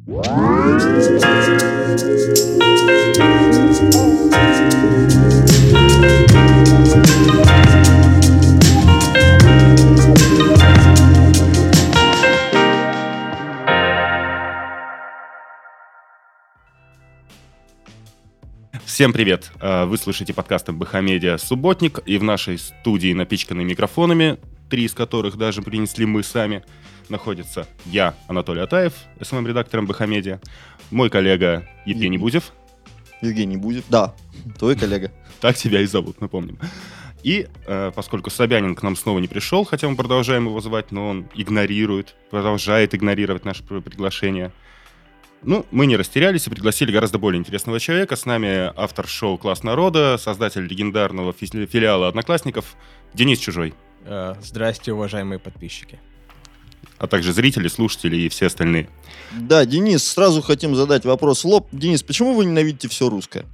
Всем привет! Вы слышите подкаст МБХ Медиа «Субботник», и в нашей студии, напичканной микрофонами, 3 из которых даже принесли мы сами, находится я, Анатолий Атаев, СММ-редактор МБХ Медиа, мой коллега Евгений Бузев. Евгений Бузев, да, твой коллега. Так тебя и зовут, напомним. И поскольку Собянин к нам снова не пришел, хотя мы продолжаем его звать, но он продолжает игнорировать наше приглашение. Мы не растерялись и пригласили гораздо более интересного человека. С нами автор шоу «Класс народа», создатель легендарного филиала «Одноклассников» Денис Чужой. Здрасте, уважаемые подписчики. А также зрители, слушатели и все остальные. Да, Денис, сразу хотим задать вопрос в лоб. Денис, почему вы ненавидите все русское?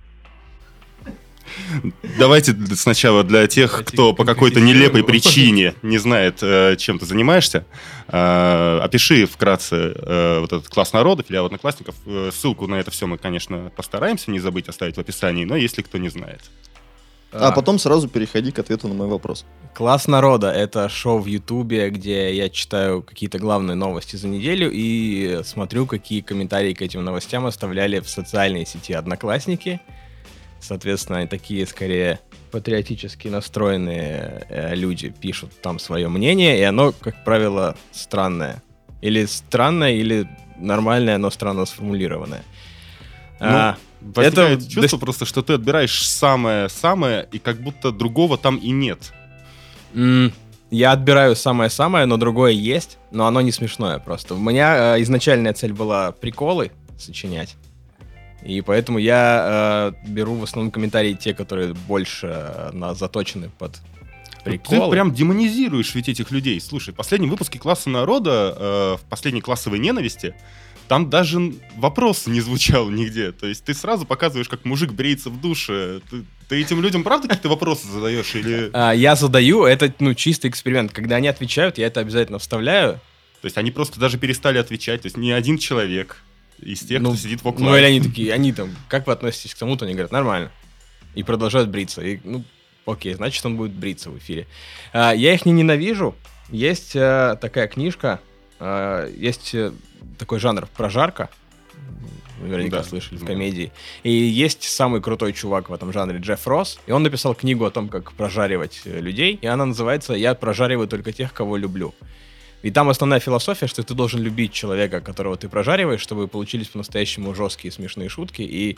Давайте сначала для тех, кто по какой-то нелепой причине не знает, чем ты занимаешься, опиши вкратце вот этот «Класс народа», филиал «Одноклассников». Ссылку на это все мы, конечно, постараемся не забыть оставить в описании, но если кто не знает. А потом сразу переходи к ответу на мой вопрос. «Класс народа» — это шоу в Ютубе, где я читаю какие-то главные новости за неделю и смотрю, какие комментарии к этим новостям оставляли в социальной сети «Одноклассники». Соответственно, такие, скорее, патриотически настроенные люди пишут там свое мнение, и оно, как правило, странное. Или странное, или нормальное, но странно сформулированное. Возникает чувство просто, что ты отбираешь самое-самое, и как будто другого там и нет. Я отбираю самое-самое, но другое есть, но оно не смешное просто. У меня изначальная цель была приколы сочинять. И поэтому я беру в основном комментарии те, которые больше заточены под приколы. Ты прям демонизируешь ведь этих людей. Слушай, в последнем выпуске «Класса народа», в последней «Классовой ненависти», там даже вопрос не звучал нигде. То есть ты сразу показываешь, как мужик бреется в душе. Ты этим людям правда какие-то вопросы задаешь? Или... Я задаю, это чистый эксперимент. Когда они отвечают, я это обязательно вставляю. То есть они просто даже перестали отвечать. То есть ни один человек из тех, кто сидит в около. Или они такие, как вы относитесь к тому-то? Они говорят, нормально. И продолжают бриться. И, окей, значит, он будет бриться в эфире. Я их не ненавижу. Есть такая книжка, есть такой жанр прожарка. Вы наверняка слышали в комедии. И есть самый крутой чувак в этом жанре, Джефф Росс. И он написал книгу о том, как прожаривать людей. И она называется «Я прожариваю только тех, кого люблю». И там основная философия, что ты должен любить человека, которого ты прожариваешь, чтобы получились по-настоящему жесткие смешные шутки. И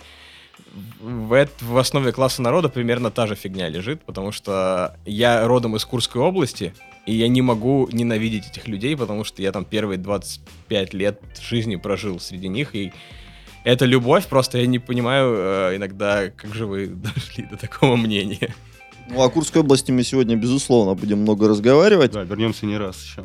в основе «Класса народа» примерно та же фигня лежит, потому что я родом из Курской области, и я не могу ненавидеть этих людей, потому что я там первые 25 лет жизни прожил среди них, и это любовь, просто я не понимаю иногда, как же вы дошли до такого мнения. О Курской области мы сегодня, безусловно, будем много разговаривать. Да, вернемся не раз еще.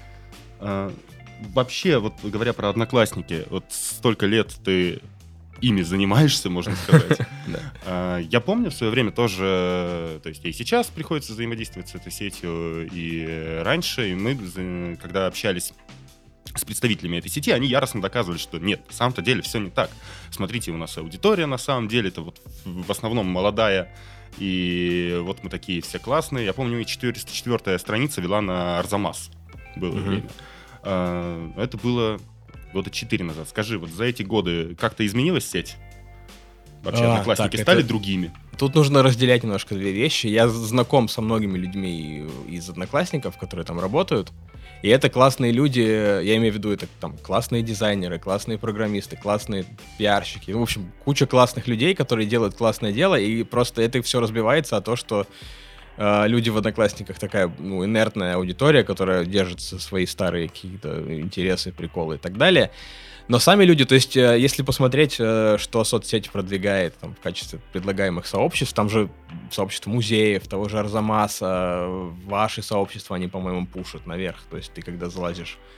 Вообще, вот говоря про «Одноклассники», вот столько лет ты ими занимаешься, можно сказать. Я помню в свое время тоже, то есть и сейчас приходится взаимодействовать с этой сетью, и раньше, и мы, когда общались с представителями этой сети, они яростно доказывали, что нет, на самом-то деле все не так. Смотрите, у нас аудитория на самом деле, это вот в основном молодая, и вот мы такие все классные. Я помню, 404-я страница вела на Арзамас. Было время. Это было года 4 назад. Скажи, вот за эти годы как-то изменилась сеть? Вообще Одноклассники стали другими? Тут нужно разделять немножко две вещи. Я знаком со многими людьми из Одноклассников, которые там работают. И это классные люди, я имею в виду, это там классные дизайнеры, классные программисты, классные пиарщики. В общем, куча классных людей, которые делают классное дело, и просто это все разбивается о то, что люди в Одноклассниках такая инертная аудитория, которая держится свои старые какие-то интересы, приколы и так далее. Но сами люди, то есть, если посмотреть, что соцсеть продвигает там, в качестве предлагаемых сообществ, там же сообщество музеев, того же Арзамаса, ваши сообщества, они, по-моему, пушат наверх. То есть ты, когда залазишь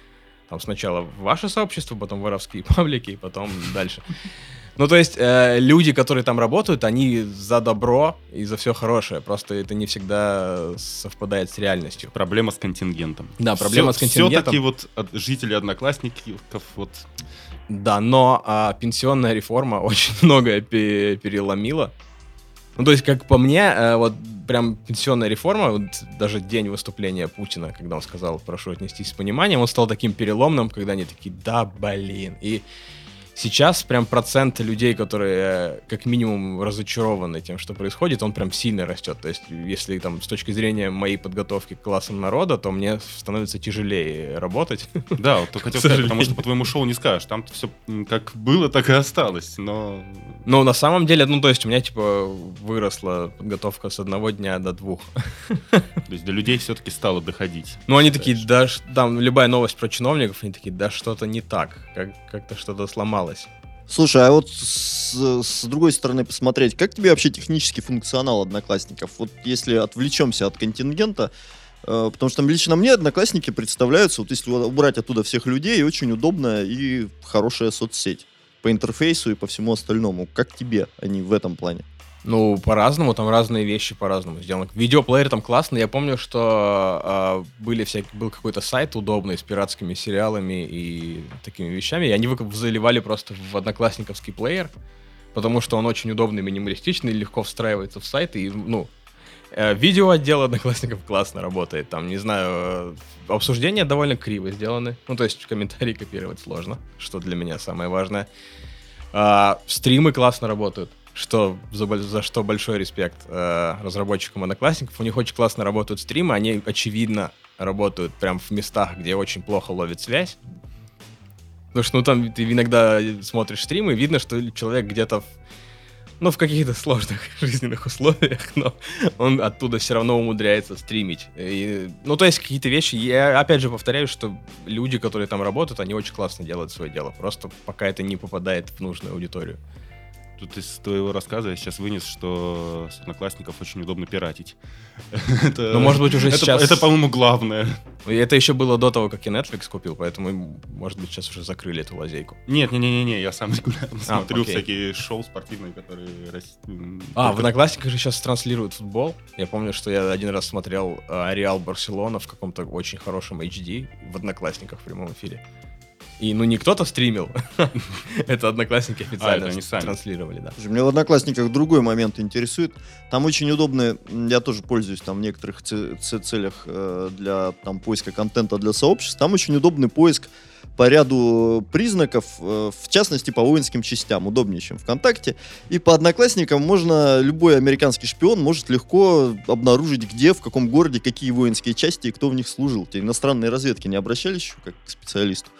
Там сначала ваше сообщество, потом воровские паблики, и потом дальше. Ну, то есть, люди, которые там работают, они за добро и за все хорошее. Просто это не всегда совпадает с реальностью. Проблема с контингентом. Да, проблема с контингентом. Все-таки вот жители Одноклассников вот... Да, но пенсионная реформа очень многое переломила. Ну, то есть, как по мне, вот прям пенсионная реформа, вот даже день выступления Путина, когда он сказал, прошу отнестись с пониманием, он стал таким переломным, когда они такие, да, блин. И сейчас прям процент людей, которые как минимум разочарованы тем, что происходит, он прям сильно растет. То есть, если там с точки зрения моей подготовки к классам народа, то мне становится тяжелее работать. Да, вот хотел сказать, потому что по твоему шоу не скажешь. Там все как было, так и осталось, но... Ну, на самом деле, ну, то есть у меня, типа, выросла подготовка с 1 дня до 2. То есть до людей все-таки стало доходить. Ну, они такие, да, там любая новость про чиновников, они такие, да, что-то не так, как-то что-то сломалось. Слушай, а вот с другой стороны посмотреть, как тебе вообще технический функционал Одноклассников? Вот если отвлечемся от контингента, потому что лично мне Одноклассники представляются, вот если убрать оттуда всех людей, очень удобная и хорошая соцсеть по интерфейсу и по всему остальному. Как тебе они в этом плане? Ну, по-разному, там разные вещи по-разному сделаны. Видеоплеер там классный. Я помню, что был какой-то сайт удобный с пиратскими сериалами и такими вещами, и они заливали просто в одноклассниковский плеер, потому что он очень удобный, минималистичный, легко встраивается в сайт, и, ну, видеоотдел Одноклассников классно работает. Там, не знаю, обсуждения довольно криво сделаны. Ну, то есть комментарии копировать сложно, что для меня самое важное. Стримы классно работают. За что большой респект разработчикам Одноклассников. У них очень классно работают стримы, они, очевидно, работают прям в местах, где очень плохо ловит связь. Потому что, ну, там ты иногда смотришь стримы, и видно, что человек где-то в каких-то сложных жизненных условиях, но он оттуда все равно умудряется стримить. Ну, то есть какие-то вещи, я опять же повторяю, что люди, которые там работают, они очень классно делают свое дело, просто пока это не попадает в нужную аудиторию. Тут из твоего рассказа я сейчас вынес, что с Одноклассников очень удобно пиратить. Ну, может быть, уже сейчас... Это, по-моему, главное. Это еще было до того, как я Netflix купил, поэтому, может быть, сейчас уже закрыли эту лазейку. Нет, я сам регулярно смотрю всякие шоу спортивные, которые... В Одноклассниках же сейчас транслируют футбол. Я помню, что я один раз смотрел Реал Барселона в каком-то очень хорошем HD в Одноклассниках в прямом эфире. И, ну, не кто-то стримил, это Одноклассники официально транслировали, да. Меня в Одноклассниках другой момент интересует. Там очень удобно, я тоже пользуюсь там в некоторых целях для там поиска контента для сообществ. Там очень удобный поиск по ряду признаков, в частности, по воинским частям, удобнее, чем ВКонтакте. И по Одноклассникам любой американский шпион может легко обнаружить, где, в каком городе, какие воинские части и кто в них служил. Те иностранные разведки не обращались еще как к специалисту?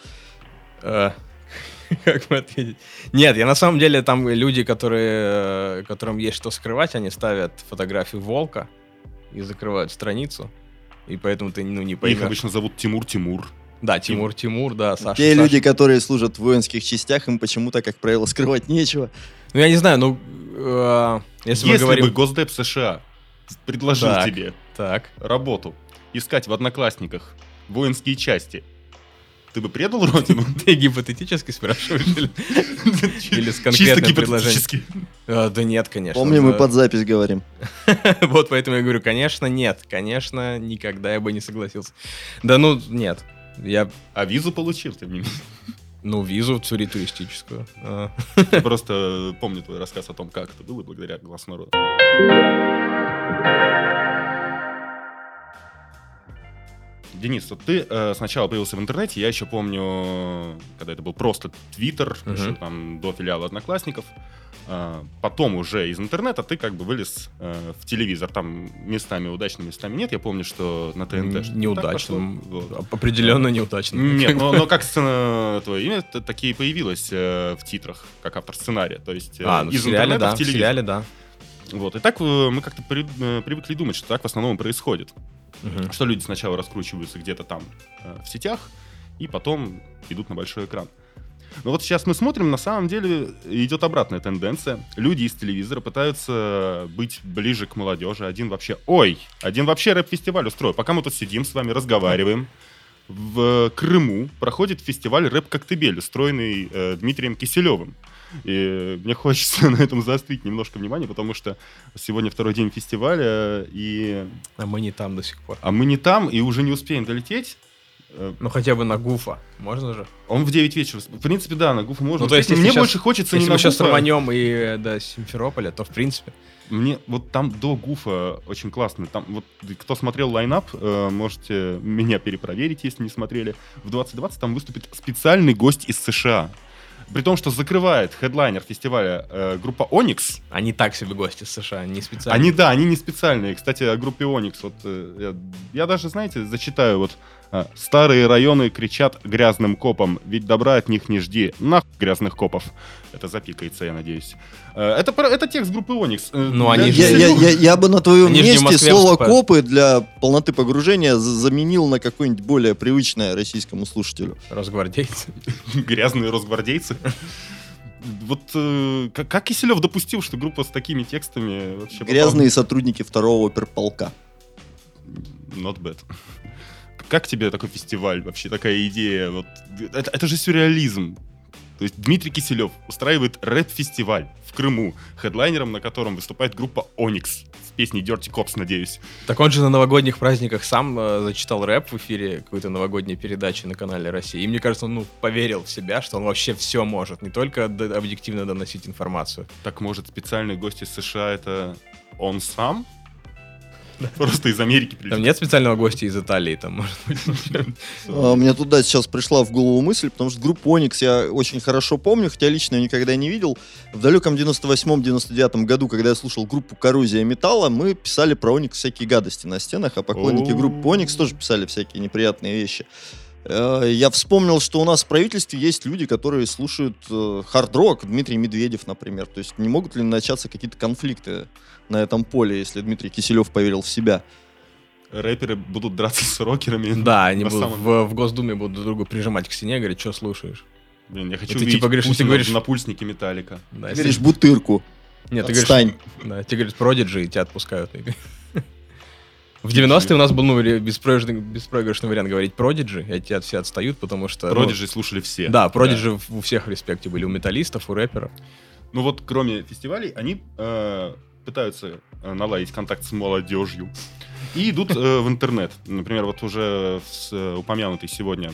Как бы ответить? Нет, я на самом деле там люди, которым есть что скрывать, они ставят фотографию волка и закрывают страницу, и поэтому ты не поймешь. Их обычно зовут Тимур. Да, Тимур, да, Саша. Те люди, которые служат в воинских частях, им почему-то, как правило, скрывать нечего. Ну, я не знаю, если мы говорим... бы Госдеп США предложил тебе работу, искать в Одноклассниках воинские части, ты бы предал родину? Ты гипотетически спрашиваешь? Или с конкретным предложением? Да нет, конечно. Помню, мы под запись говорим. Вот поэтому я говорю, конечно, нет. Конечно, никогда я бы не согласился. Да ну, нет. А визу получил, тем не менее? Ну, визу туристическую. Я просто помню твой рассказ о том, как это было, благодаря «Голосу народа». Денис, вот ты сначала появился в интернете, я еще помню, когда это был просто Твиттер, еще там до филиала Одноклассников. Потом уже из интернета ты как бы вылез в телевизор. Там местами удачными, местами нет. Я помню, что на ТНТ... Неудачным. Определенно неудачным. Нет, но как твое имя такие появилось в титрах, как автор сценария. То есть из интернета в телевизор. В сериале, да. Вот. И так мы как-то привыкли думать, что так в основном происходит. Что люди сначала раскручиваются где-то там в сетях, и потом идут на большой экран. Но вот сейчас мы смотрим, на самом деле идет обратная тенденция. Люди из телевизора пытаются быть ближе к молодежи. Один вообще рэп-фестиваль устроил. Пока мы тут сидим с вами, разговариваем, в Крыму проходит фестиваль «Рэп-коктебель», устроенный Дмитрием Киселевым. И мне хочется на этом заострить немножко внимание, потому что сегодня второй день фестиваля, и... А мы не там до сих пор. А мы не там, и уже не успеем долететь. Ну, хотя бы на Гуфа. Можно же? Он в 9 вечера. В принципе, да, на Гуфа можно. Ну, то есть, мне сейчас, больше хочется не если на мы сейчас Гуфа. рванем и до Симферополя, то в принципе... Мне вот там до Гуфа очень классно. Там вот кто смотрел лайнап, можете меня перепроверить, если не смотрели. В 2020 там выступит специальный гость из США. При том, что закрывает хедлайнер фестиваля группа Onyx. Они так себе гости из США, не специально. Они не специальные. Кстати, о группе Onyx. Вот, я даже, знаете, зачитаю вот. Старые районы кричат грязным копам, ведь добра от них не жди. Нахуй грязных копов. Это запикается, я надеюсь. Это текст группы Onyx. Ну, они же... Я бы на твоем Они же не в месте Москве слово выступают. «копы» для полноты погружения заменил на какое-нибудь более привычное российскому слушателю. Росгвардейцы. Грязные росгвардейцы. Вот как Киселев допустил, что группа с такими текстами вообще... Грязные сотрудники второго оперполка. Not bad. Как тебе такой фестиваль, вообще такая идея? Вот, это же сюрреализм. То есть Дмитрий Киселев устраивает рэп-фестиваль в Крыму, хедлайнером на котором выступает группа Onyx с песней Dirty Cops, надеюсь. Так он же на новогодних праздниках сам зачитал рэп в эфире какой-то новогодней передачи на канале России. И мне кажется, он поверил в себя, что он вообще все может, не только объективно доносить информацию. Так может специальный гость из США это он сам? Просто из Америки прилетел. Там нет специального гостя из Италии, там, может быть. Мне туда сейчас пришла в голову мысль, потому что группу Onyx я очень хорошо помню, хотя лично ее никогда не видел. В далеком 98-99 году, когда я слушал группу «Коррозия металла», мы писали про Onyx всякие гадости на стенах, а поклонники группы Onyx тоже писали всякие неприятные вещи. Я вспомнил, что у нас в правительстве есть люди, которые слушают хард-рок, Дмитрий Медведев, например. То есть не могут ли начаться какие-то конфликты на этом поле, если Дмитрий Киселев поверил в себя? Рэперы будут драться с рокерами. Да, они На будут самом- в Госдуме будут друг друга прижимать к стене и говорить, что слушаешь. Блин, я хочу И ты увидеть типа говоришь, Путина ты говоришь- в напульснике Металлика. Да, Ты если- говоришь «бутырку». Нет, ты Отстань. говоришь, да, тебе говорят Prodigy, и тебя отпускают. В 90-е у нас был беспроигрышный вариант говорить Prodigy, и от тебя все отстают, потому что... Prodigy слушали все. Да, Prodigy у всех в респекте были, у металлистов, у рэперов. Ну вот, кроме фестивалей, они пытаются наладить контакт с молодежью и идут в интернет. Например, вот уже упомянутый сегодня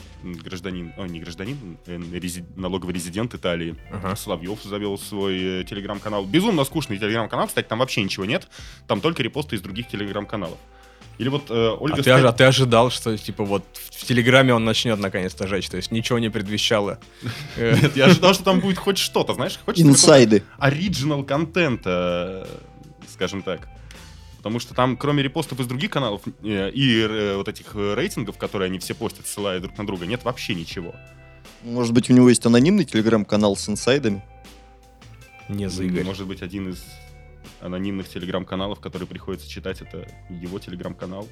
налоговый резидент Италии Ага. Соловьев завел свой телеграм-канал. Безумно скучный телеграм-канал, кстати, там вообще ничего нет. Там только репосты из других телеграм-каналов. Или вот Ольга... А ты ожидал, что типа вот в Телеграме он начнет наконец-то жечь, то есть ничего не предвещало. Нет, я ожидал, что там будет хоть что-то, знаешь, хочется Инсайды. оригинал контента, скажем так. Потому что там, кроме репостов из других каналов и вот этих рейтингов, которые они все постят, ссылая друг на друга, нет вообще ничего. Может быть, у него есть анонимный телеграм-канал с инсайдами? Не за Игорь. Может быть, один из анонимных телеграм-каналов, который приходится читать, это его телеграм-канал.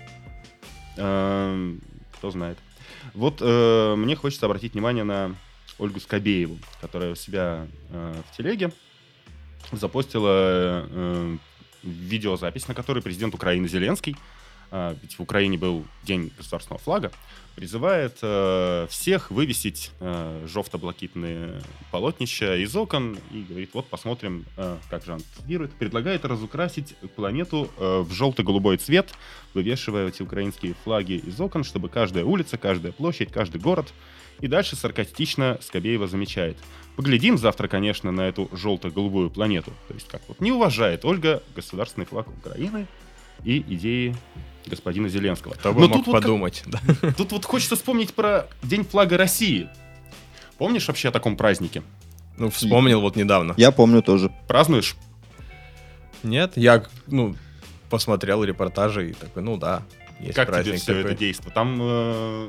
Кто знает. Вот мне хочется обратить внимание на Ольгу Скобееву, которая у себя в телеге запостила видеозапись, на которой президент Украины Зеленский, ведь в Украине был День государственного флага, призывает всех вывесить жовто-блакитные полотнища из окон и говорит, вот посмотрим, как же он цитирует, предлагает разукрасить планету в желто-голубой цвет, вывешивая эти украинские флаги из окон, чтобы каждая улица, каждая площадь, каждый город. И дальше саркастично Скобеева замечает. Поглядим завтра, конечно, на эту желто-голубую планету. То есть как вот не уважает Ольга государственный флаг Украины и идеи господина Зеленского. Кто бы Но мог тут вот подумать. Да. Тут вот хочется вспомнить про День флага России. Помнишь вообще о таком празднике? Ну, вспомнил вот недавно. Я помню тоже. Празднуешь? Нет, я, посмотрел репортажи и такой, ну да, есть Как тебе праздник все такой. это действо? Там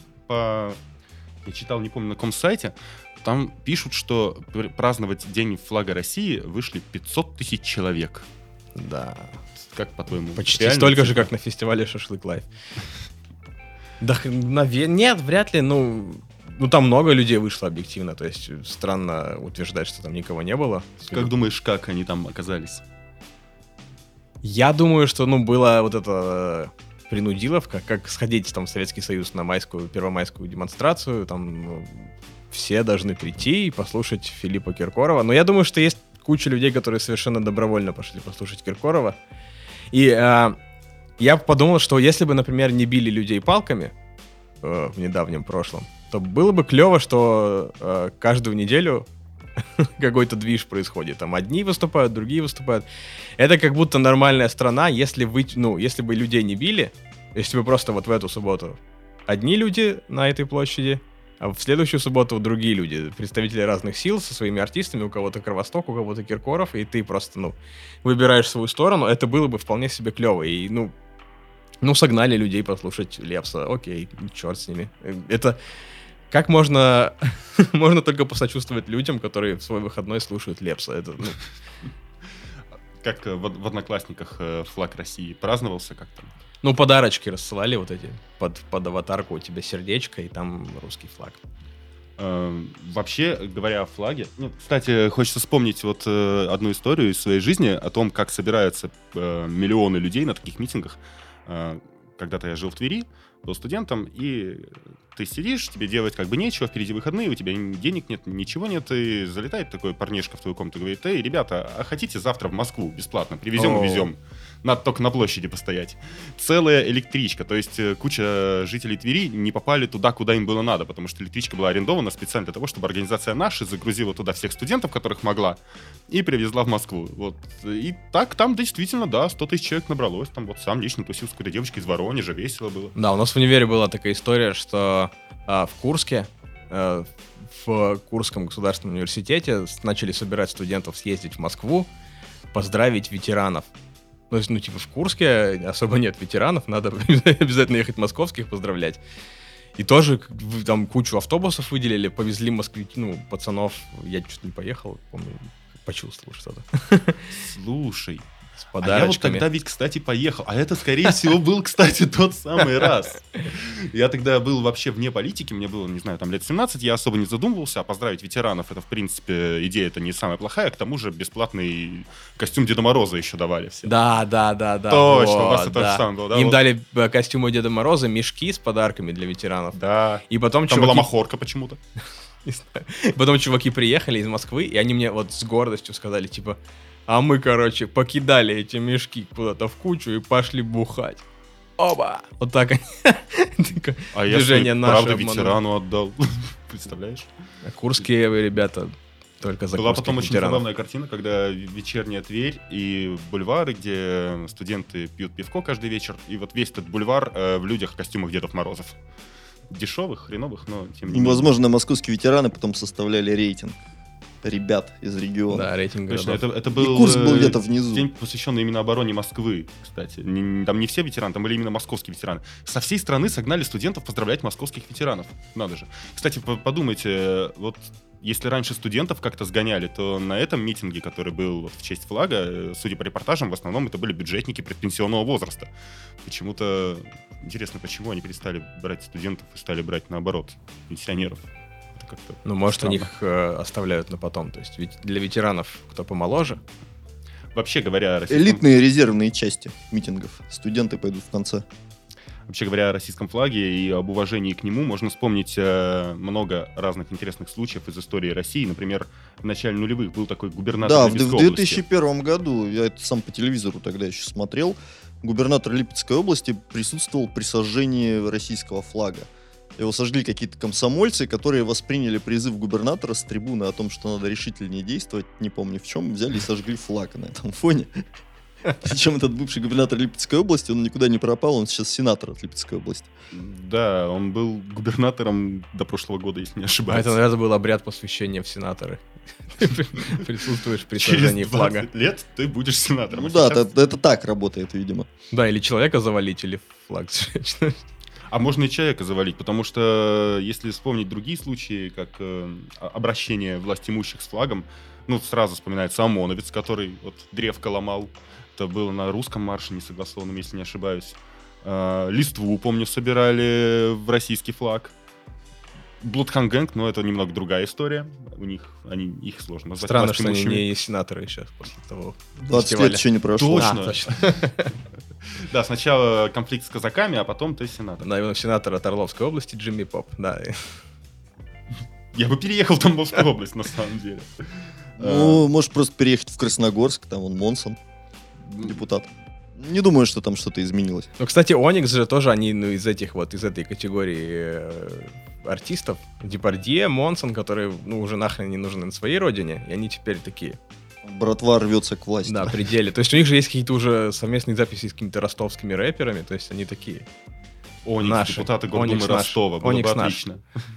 я читал, не помню на каком сайте, там пишут, что праздновать День флага России вышли 500 тысяч человек. Да. Как по-твоему? Почти реально столько же, цифра? как на фестивале «Шашлык Лайф». Да, нет, вряд ли, ну, там много людей вышло объективно, то есть странно утверждать, что там никого не было. Как думаешь, как они там оказались? Я думаю, что, было вот это принудиловка, как сходить там в Советский Союз на первомайскую демонстрацию, там все должны прийти и послушать Филиппа Киркорова. Но я думаю, что есть куча людей, которые совершенно добровольно пошли послушать Киркорова. И я подумал, что если бы, например, не били людей палками в недавнем прошлом, то было бы клево, что каждую неделю какой-то движ происходит. Там одни выступают, другие выступают. Это как будто нормальная страна, если бы людей не били, если бы просто вот в эту субботу одни люди на этой площади, а в следующую субботу другие люди, представители разных сил со своими артистами, у кого-то Кровосток, у кого-то Киркоров, и ты просто, выбираешь свою сторону, это было бы вполне себе клево. И, согнали людей послушать Лепса. Окей, черт с ними. Это... Как можно только посочувствовать людям, которые в свой выходной слушают Лепса? Это, Как в «Одноклассниках» флаг России праздновался как-то? Подарочки рассылали вот эти. Под аватарку у тебя сердечко, и там русский флаг. Вообще, говоря о флаге... кстати, хочется вспомнить вот одну историю из своей жизни о том, как собираются миллионы людей на таких митингах. Когда-то я жил в Твери, был студентом, и ты сидишь, тебе делать как бы нечего, впереди выходные, у тебя денег нет, ничего нет, и залетает такой парнишка в твою комнату и говорит: «Эй, ребята, а хотите завтра в Москву бесплатно? Увезем. Надо только на площади постоять». Целая электричка, то есть куча жителей Твери не попали туда, куда им было надо, потому что электричка была арендована специально для того, чтобы организация «Наши» загрузила туда всех студентов, которых могла, и привезла в Москву. Вот. И так там действительно, 100 тысяч человек набралось, там вот сам лично тусил с какой-то девочкой из Воронежа, весело было. Да, у нас в универе была такая история, что в Курске, в Курском государственном университете начали собирать студентов съездить в Москву, поздравить ветеранов. В Курске особо нет ветеранов, надо обязательно ехать московских поздравлять. И тоже там кучу автобусов выделили, повезли пацанов. Я чуть не поехал, помню, почувствовал что-то. Слушай, с подарочками. А я вот тогда ведь, кстати, поехал. А это, скорее всего, был, кстати, тот самый раз. Я тогда был вообще вне политики, мне было, не знаю, там лет 17, я особо не задумывался, а поздравить ветеранов, это, в принципе, идея это не самая плохая, к тому же бесплатный костюм Деда Мороза еще давали все. Да. Точно, у вас это же самое было, да? Им дали костюмы Деда Мороза, мешки с подарками для ветеранов. Да. И потом там была махорка почему-то. Не знаю. Потом чуваки приехали из Москвы, и они мне вот с гордостью сказали, типа: а мы, покидали эти мешки куда-то в кучу и пошли бухать. Оба! Вот так они. А я свой, правда, ветерану отдал. Представляешь? Курские ребята только за была потом очень забавная картина, когда вечерняя Тверь и бульвары, где студенты пьют пивко каждый вечер, и вот весь этот бульвар в людях в костюмах Дедов Морозов. Дешевых, хреновых, но тем не менее. Возможно, московские ветераны потом составляли рейтинг ребят из региона. Да, рейтинг городов. Точно, это был, и Курск был где-то внизу. День, посвященный именно обороне Москвы, кстати. Там не все ветераны, там были именно московские ветераны. Со всей страны согнали студентов поздравлять московских ветеранов. Надо же. Кстати, подумайте, вот если раньше студентов как-то сгоняли, то на этом митинге, который был в честь флага, судя по репортажам, в основном это были бюджетники предпенсионного возраста. Почему-то интересно, почему они перестали брать студентов и стали брать, наоборот, пенсионеров. Может, странно. У них оставляют на потом. То есть ведь для ветеранов, кто помоложе. Вообще говоря о российском... Элитные резервные части митингов. Студенты пойдут в конце. Вообще говоря о российском флаге и об уважении к нему, можно вспомнить много разных интересных случаев из истории России. Например, в начале нулевых был такой губернатор Липецкой области. Да, в 2001 году, я это сам по телевизору тогда еще смотрел, губернатор Липецкой области присутствовал при сожжении российского флага. Его сожгли какие-то комсомольцы, которые восприняли призыв губернатора с трибуны о том, что надо решительнее действовать, не помню в чем, взяли и сожгли флаг на этом фоне. Причем этот бывший губернатор Липецкой области, он никуда не пропал, он сейчас сенатор от Липецкой области. Да, он был губернатором до прошлого года, если не ошибаюсь. Это, наверное, был обряд посвящения в сенаторы. Присутствуешь при сожжении флага. Через 20 лет ты будешь сенатором. Да, это так работает, видимо. Да, или человека завалить, или флаг сжечь. А можно и человека завалить, потому что если вспомнить другие случаи, как обращение властимущих с флагом, сразу вспоминается ОМОНовец, который вот древко ломал. Это было на русском марше несогласованном, если не ошибаюсь. Листву, помню, собирали в российский флаг. Bloodhound Gang, но это немного другая история. Их сложно назвать. Странно, что они не сенаторы сейчас после того 20 лет еще не прошло. Точно. Да, сначала конфликт с казаками, а потом ты сенатор. Да, сенатор от Орловской области Джимми Поп, да. Я бы переехал в Тамбовскую область, на самом деле. Ну, можешь просто переехать в Красногорск, там вон Монсон, депутат. Не думаю, что там что-то изменилось. Ну, кстати, Оникс же тоже, они из этой категории артистов. Депардье, Монсон, которые, уже нахрен не нужны на своей родине, и они теперь такие. Братва рвется к власти. Да, пределе. То есть у них же есть какие-то уже совместные записи с какими-то ростовскими рэперами, то есть они такие. Оникс, наши. депутаты Гордумы Оникс Ростова. Было Оникс бы наш. отлично.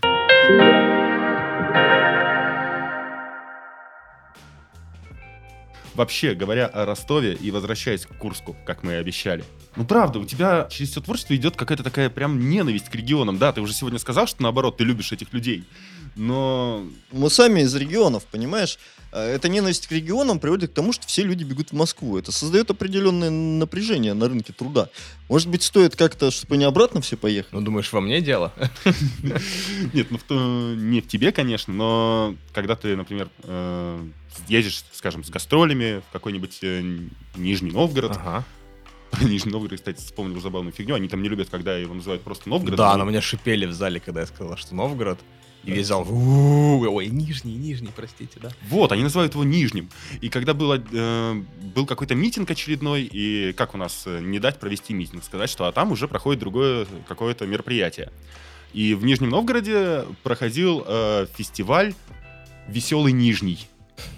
Вообще, говоря о Ростове и возвращаясь к Курску, как мы и обещали. Ну правда, у тебя через все творчество идет какая-то такая прям ненависть к регионам. Да, ты уже сегодня сказал, что наоборот, ты любишь этих людей. Но... Мы сами из регионов, понимаешь? Эта ненависть к регионам приводит к тому, что все люди бегут в Москву. Это создает определенное напряжение на рынке труда. Может быть, стоит как-то, чтобы они обратно все поехали? Ну, думаешь, во мне дело? Нет, не в тебе, конечно, но когда ты, например, едешь, скажем, с гастролями в какой-нибудь Нижний Новгород. Ага. Нижний Новгород, кстати, вспомнил забавную фигню. Они там не любят, когда его называют просто Новгород. Да, на меня шипели в зале, когда я сказал, что Новгород. И весь зал, ой, Нижний, простите, да. Вот, они называют его Нижним. И когда был какой-то митинг очередной, и как у нас не дать провести митинг, сказать, что там уже проходит другое какое-то мероприятие. И в Нижнем Новгороде проходил фестиваль «Веселый Нижний».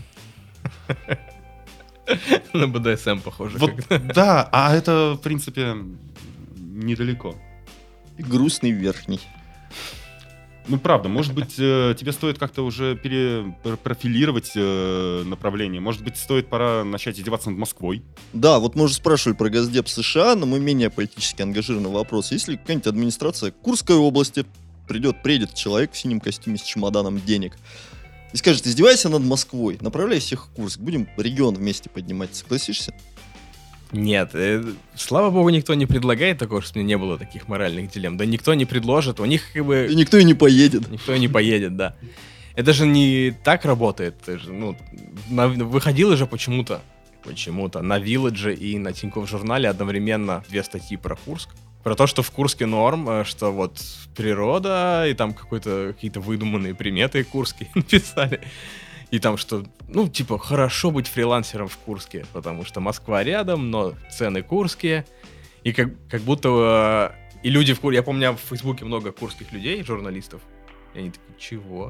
На БДСМ похоже. Вот, да, а это, в принципе, недалеко. И грустный верхний. Ну, правда, может быть, тебе стоит как-то уже перепрофилировать направление. Может быть, пора начать издеваться над Москвой. Да, вот мы уже спрашивали про Госдеп США, но мы менее политически ангажированный вопрос. Если какая-нибудь администрация Курской области приедет человек в синем костюме с чемоданом денег и скажет: издевайся над Москвой, направляй всех в Курск, будем регион вместе поднимать, согласишься? Нет, слава богу, никто не предлагает такого, что у меня не было таких моральных дилемм. Да никто не предложит, у них как бы... И никто и не поедет. Никто и не поедет, да. Это же не так работает. Выходило же почему-то на Вилладже и на Тинькофф журнале одновременно 2 статьи про Курск. Про то, что в Курске норм, что вот природа, и там какие-то выдуманные приметы курские написали. И там что, хорошо быть фрилансером в Курске, потому что Москва рядом, но цены курские. И как будто... И люди в Курске... Я помню, в Фейсбуке много курских людей, журналистов. И они такие: чего?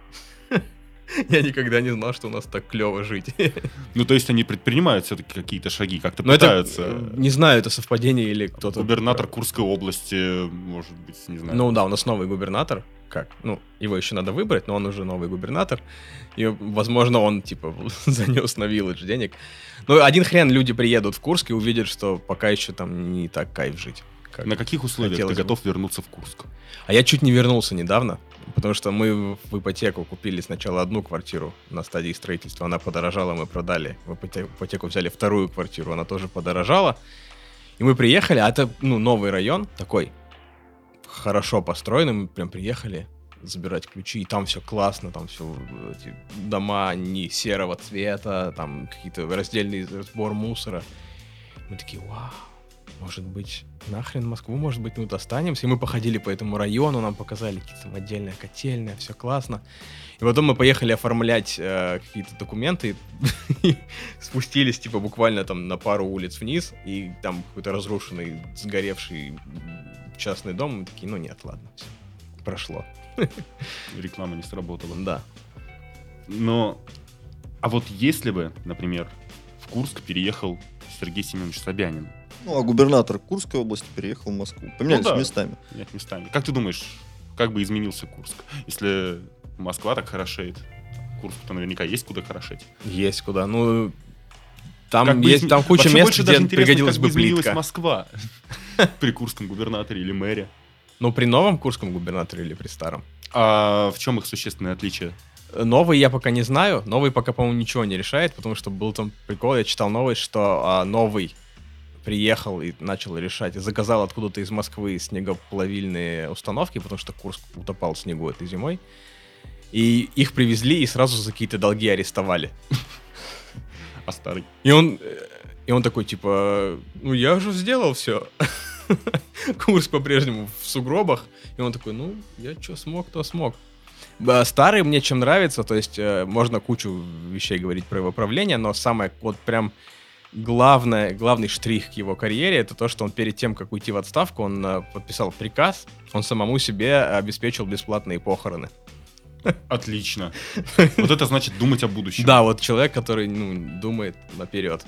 Я никогда не знал, что у нас так клево жить. Ну, то есть они предпринимают все-таки какие-то шаги, как-то пытаются. Не знаю, это совпадение или кто-то... Губернатор Курской области, может быть, не знаю. Ну да, у нас новый губернатор. Как? Его еще надо выбрать, но он уже новый губернатор. И, возможно, он, занес на Вилладж денег. Ну, один хрен люди приедут в Курск и увидят, что пока еще там не так кайф жить. На каких условиях ты готов вернуться в Курск? А я чуть не вернулся недавно, потому что мы в ипотеку купили сначала одну квартиру на стадии строительства, она подорожала, мы продали. В ипотеку взяли вторую квартиру, она тоже подорожала. И мы приехали, а это, новый район такой, хорошо построенный, мы прям приехали забирать ключи, и там все классно, там все, эти дома не серого цвета, там какие-то раздельный сбор мусора. Мы такие: вау, может быть, нахрен Москву, может быть, останемся. И мы походили по этому району, нам показали какие-то там отдельные котельные, все классно. И потом мы поехали оформлять какие-то документы, и спустились, буквально там на пару улиц вниз, и там какой-то разрушенный, сгоревший частный дом. Мы такие: нет, ладно, все, прошло. Реклама не сработала. Да. А вот если бы, например, в Курск переехал Сергей Семенович Собянин. А губернатор Курской области переехал в Москву. Поменялись местами. Нет, местами. Как ты думаешь, как бы изменился Курск? Если Москва так хорошеет, Курску-то наверняка есть куда хорошеть. Есть куда. Там куча мест, где пригодилась бы плитка. Как бы изменилась Москва при курском губернаторе или мэре? При новом курском губернаторе или при старом? А в чем их существенное отличие? Новый я пока не знаю. Новый пока, по-моему, ничего не решает, потому что был там прикол, я читал новость, что новый приехал и начал решать, и заказал откуда-то из Москвы снегоплавильные установки, потому что Курск утопал в снегу этой зимой. И их привезли и сразу за какие-то долги арестовали. А старый? И он... И он такой, типа, ну я уже сделал все. Курск по-прежнему в сугробах. И он такой, ну, я что смог, то смог. Старый мне чем нравится, то есть можно кучу вещей говорить про его правление, но самое вот прям главный штрих к его карьере — это то, что он перед тем, как уйти в отставку, он подписал приказ, он самому себе обеспечил бесплатные похороны. Отлично. Вот это значит думать о будущем. Да, вот человек, который думает наперед.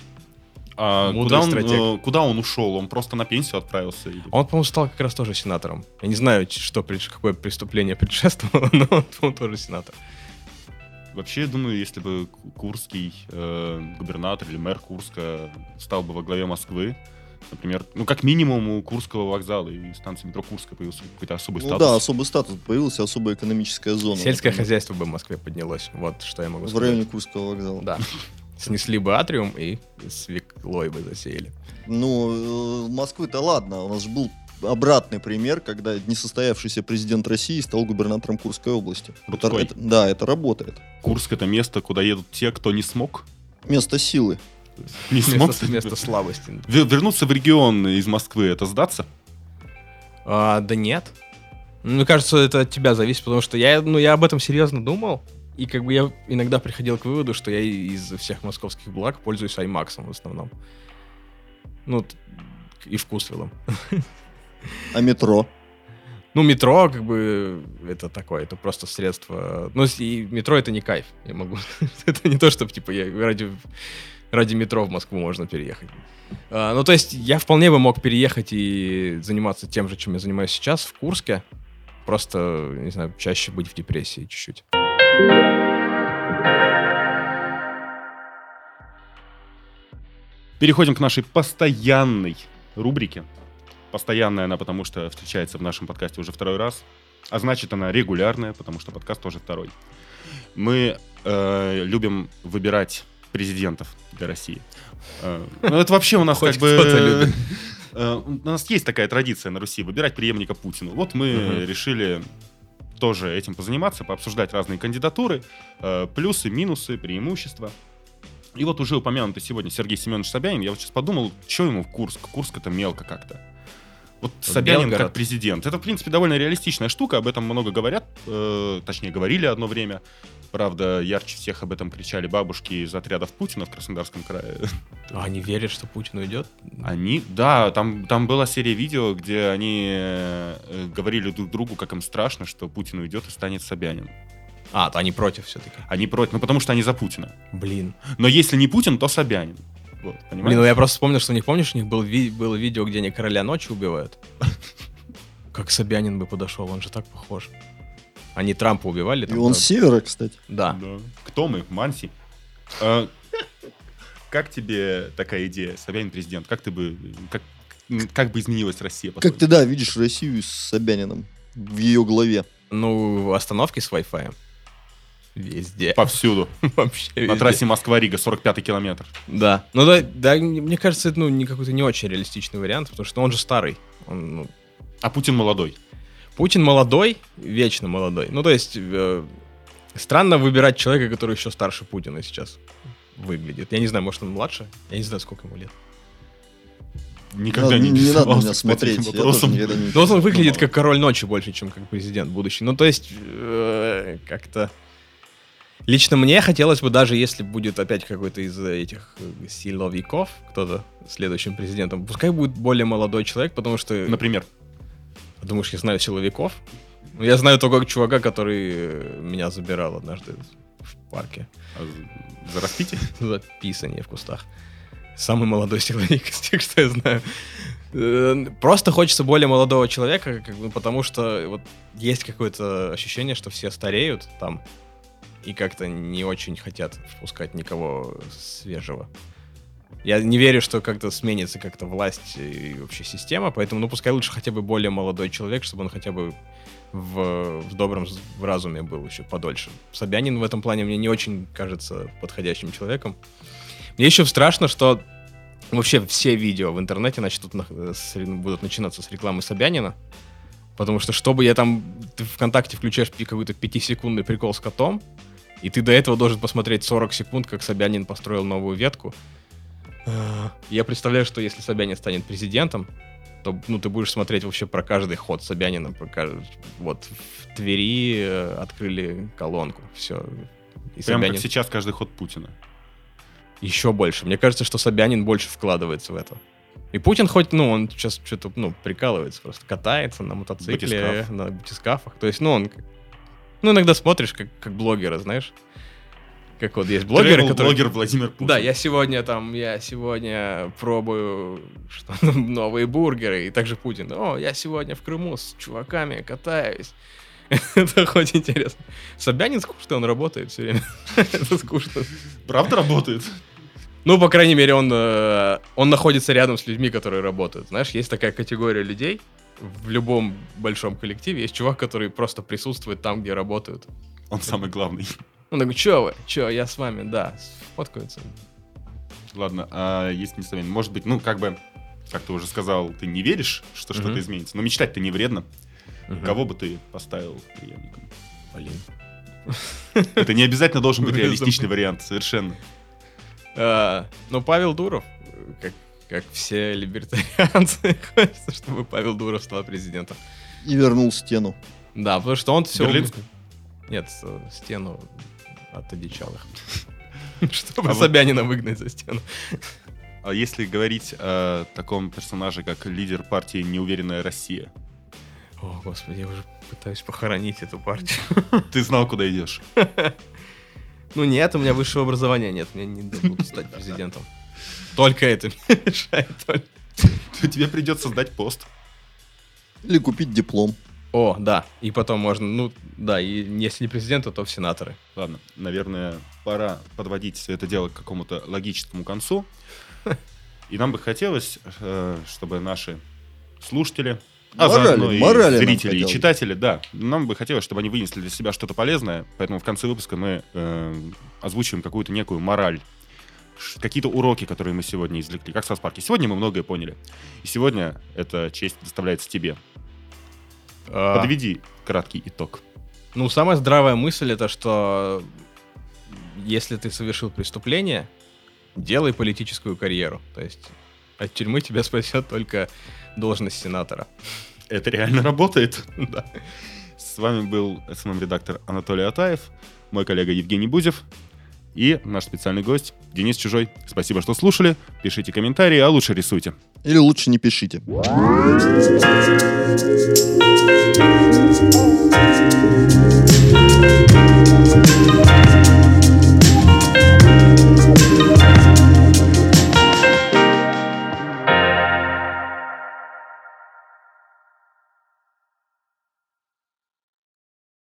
Куда он ушел? Он просто на пенсию отправился? Он, по-моему, стал как раз тоже сенатором. Я не знаю, какое преступление предшествовало, но он тоже сенатор. Вообще, я думаю, если бы курский губернатор или мэр Курска стал бы во главе Москвы, например, ну, как минимум у Курского вокзала и станции метро Курска появился какой-то особый статус. Да, особый статус, появился особая экономическая зона. Сельское хозяйство бы в Москве поднялось. Вот что я могу сказать. В районе Курского вокзала. Да. Снесли бы атриум и свеклой бы засеяли. Ну, Москвы-то ладно, у нас же был обратный пример, когда несостоявшийся президент России стал губернатором Курской области. Это работает. Курск — это место, куда едут те, кто не смог? Место силы. Не смог? Место слабости. Вернуться в регион из Москвы — это сдаться? Да нет. Мне кажется, это от тебя зависит, потому что я об этом серьезно думал. И как бы я иногда приходил к выводу, что я из всех московских благ пользуюсь IMAX в основном. Ну, и вкусвиллом. А метро? Ну, метро, как бы, это такое, это просто средство. Ну, и метро — это не кайф, я могу. Это не то, чтобы, типа, ради метро в Москву можно переехать. Ну, то есть, я вполне бы мог переехать и заниматься тем же, чем я занимаюсь сейчас, в Курске. Просто, не знаю, чаще быть в депрессии чуть-чуть. Переходим к нашей постоянной рубрике. Постоянная она, потому что встречается в нашем подкасте уже второй раз. А значит, она регулярная, потому что подкаст тоже второй. Мы любим выбирать президентов для России. Ну, это вообще у нас хоть как бы... кто-то любит. У нас есть такая традиция на Руси — выбирать преемника Путину. Вот мы решили тоже этим позаниматься, пообсуждать разные кандидатуры, плюсы, минусы, преимущества. И вот уже упомянутый сегодня Сергей Семенович Собянин, я вот сейчас подумал, что ему в Курск? Курск — это мелко как-то. Вот Собянин Белгород. как президент. Это, в принципе, довольно реалистичная штука, об этом много говорят, точнее, говорили одно время. Правда, ярче всех об этом кричали бабушки из отрядов Путина в Краснодарском крае. А они верят, что Путин уйдет? Да, там была серия видео, где они говорили друг другу, как им страшно, что Путин уйдет и станет Собянин. То они против все-таки. Они против, потому что они за Путина. Блин. Но если не Путин, то Собянин. Вот, понимаешь? Блин, я просто вспомнил, что помнишь, у них было видео, где они короля ночи убивают? Как Собянин бы подошел, он же так похож. Они Трампа убивали. И он с севера, кстати. Да. Кто мы? Манси. Как тебе такая идея? Собянин президент. Как бы изменилась Россия? Как ты, видишь Россию с Собянином в ее главе? Ну, остановки с Wi-Fi. Везде. Повсюду. Вообще везде. На трассе Москва-Рига, 45-й километр. Да. Ну да, мне кажется, это какой-то не очень реалистичный вариант, потому что он же старый. А Путин молодой. Путин молодой, вечно молодой. Ну, то есть, странно выбирать человека, который еще старше Путина сейчас выглядит. Я не знаю, может, он младше? Я не знаю, сколько ему лет. Никогда не надо меня смотреть. Но он выглядит как король ночи больше, чем как президент будущий. Ну, то есть, как-то... Лично мне хотелось бы, даже если будет опять какой-то из этих силовиков, кто-то следующим президентом, пускай будет более молодой человек, потому что... Например? Думаешь, я знаю силовиков? Я знаю того чувака, который меня забирал однажды в парке. За распитие? За писание в кустах. Самый молодой силовик из тех, что я знаю. Просто хочется более молодого человека, потому что вот есть какое-то ощущение, что все стареют там и как-то не очень хотят впускать никого свежего. Я не верю, что как-то сменится как-то власть и вообще система, поэтому, пускай лучше хотя бы более молодой человек, чтобы он хотя бы в добром разуме был еще подольше. Собянин в этом плане мне не очень кажется подходящим человеком. Мне еще страшно, что вообще все видео в интернете будут начинаться с рекламы Собянина, потому что чтобы ты ВКонтакте включаешь какой-то 5-секундный прикол с котом, и ты до этого должен посмотреть 40 секунд, как Собянин построил новую ветку. Я представляю, что если Собянин станет президентом, то ты будешь смотреть вообще про каждый ход Собянина. Вот в Твери открыли колонку. Все. Прям как сейчас каждый ход Путина. Еще больше. Мне кажется, что Собянин больше вкладывается в это. И Путин хоть, он сейчас что-то, прикалывается, просто катается на мотоцикле, на батискафах. То есть, он... иногда смотришь, как блогеры, знаешь. Как вот есть блогеры, которые... Блогер Владимир Путин. Да, я сегодня пробую новые бургеры. И также Путин. Я сегодня в Крыму с чуваками катаюсь. Это хоть интересно. Собянин скучно, он работает все время. Это скучно. Правда работает? По крайней мере, он находится рядом с людьми, которые работают. Знаешь, есть такая категория людей в любом большом коллективе. Есть чувак, который просто присутствует там, где работают. Он самый главный. Он такой, чё вы? Чё, я с вами, да, сфоткаются. Ладно, а если не Собянин, может быть, как ты уже сказал, ты не веришь, что что-то изменится, но мечтать-то не вредно. Кого бы ты поставил преемником? Блин. Это не обязательно должен быть реалистичный вариант, совершенно. Павел Дуров, как все либертарианцы, хочется, чтобы Павел Дуров стал президентом. И вернул стену. Да, потому что он все... Берлинскую? Нет, стену от одичалых. Чтобы Собянина выгнать за стену. А если говорить о таком персонаже, как лидер партии «Неуверенная Россия»? О, господи, я уже пытаюсь похоронить эту партию. Ты знал, куда идешь? Нет, у меня высшего образования нет. Мне не дадут стать президентом. Только это мне мешает. Тебе придется сдать пост. Или купить диплом. О, да. И потом можно, и если не президента, то в сенаторы. Ладно, наверное, пора подводить все это дело к какому-то логическому концу. И нам бы хотелось, чтобы наши слушатели, заодно и зрители, и читатели, нам бы хотелось, чтобы они вынесли для себя что-то полезное. Поэтому в конце выпуска мы озвучиваем какую-то некую мораль. Какие-то уроки, которые мы сегодня извлекли, как в Саус-парке. Сегодня мы многое поняли. И сегодня эта честь доставляется тебе. Подведи краткий итог. Самая здравая мысль это, что если ты совершил преступление, делай политическую карьеру. То есть от тюрьмы тебя спасет только должность сенатора. Это реально работает. Да. С вами был СММ-редактор Анатолий Атаев, мой коллега Евгений Бузев и наш специальный гость Денис Чужой. Спасибо, что слушали. Пишите комментарии, а лучше рисуйте. Или лучше не пишите. We'll be right back.